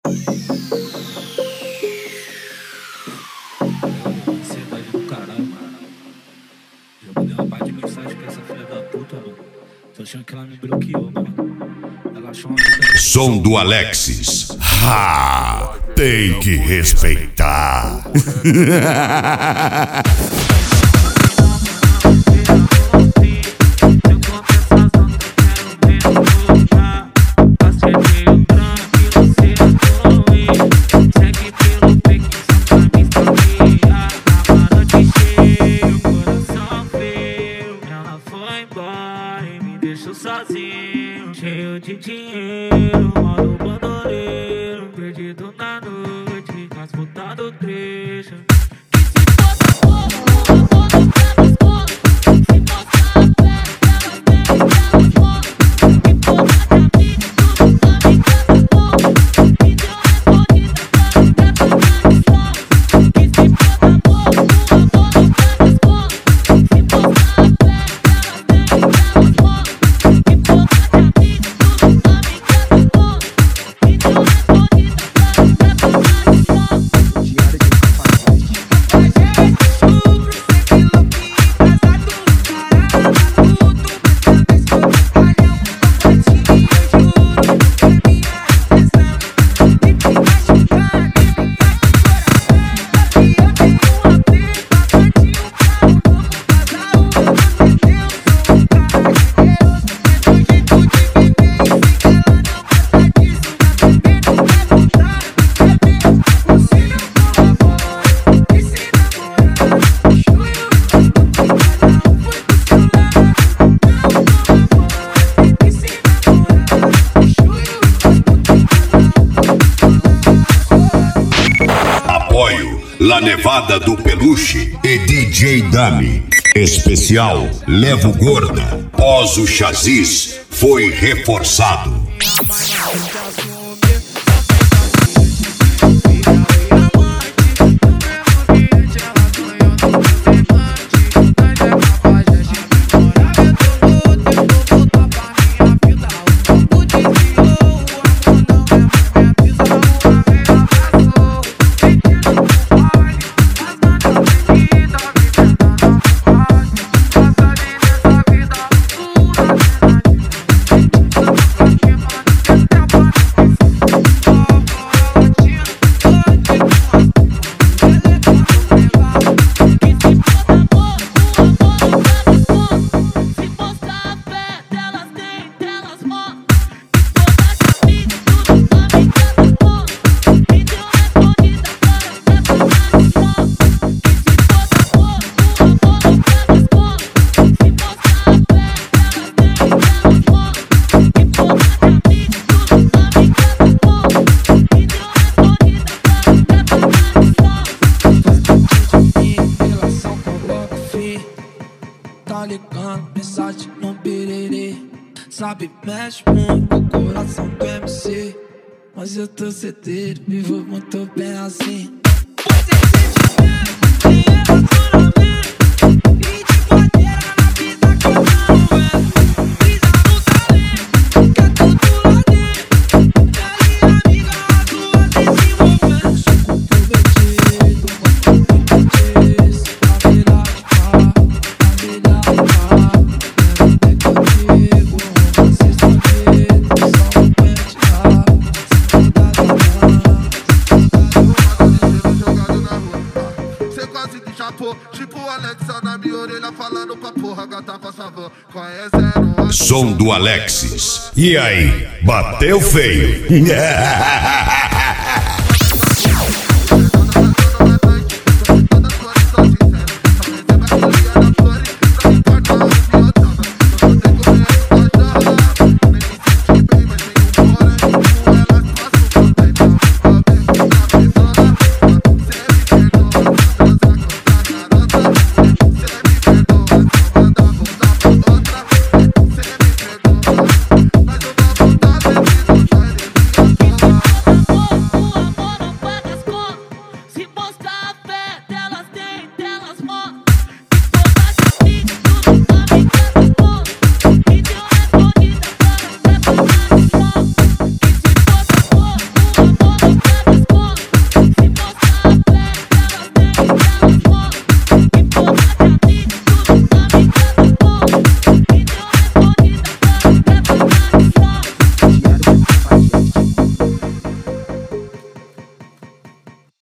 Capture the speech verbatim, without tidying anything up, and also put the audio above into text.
Ansiedade do caralho, mano. Já mandei uma parte de mensagem pra essa filha da puta, mano. Tô achando que ela me bloqueou, mano. Ela achou uma puta... Som do Alexis. Ha! Tem que respeitar. Sozinho, cheio de dinheiro, modo bandoleiro, perdido na noite, nas putas do trecho. La Nevada do Peluche e D J Dami. Especial Levo Gorda. Pós o chassis foi reforçado. Mensagem no pererê, sabe, mexe muito com o coração do M C. Mas eu tô certeiro, vivo muito bem assim. Você sente mesmo em relacionamento e de bandeira na vida que eu não é. Brisa no talento, que é tudo lá dentro. Minha amiga, a tua desenvolvendo. Sou comprometido, mas comprometido. A verdade tá, a verdade tá. Tipo Alexa na minha orelha falando pra porra, gata, por favor, conhece. Som do Alexis. E aí, bateu feio?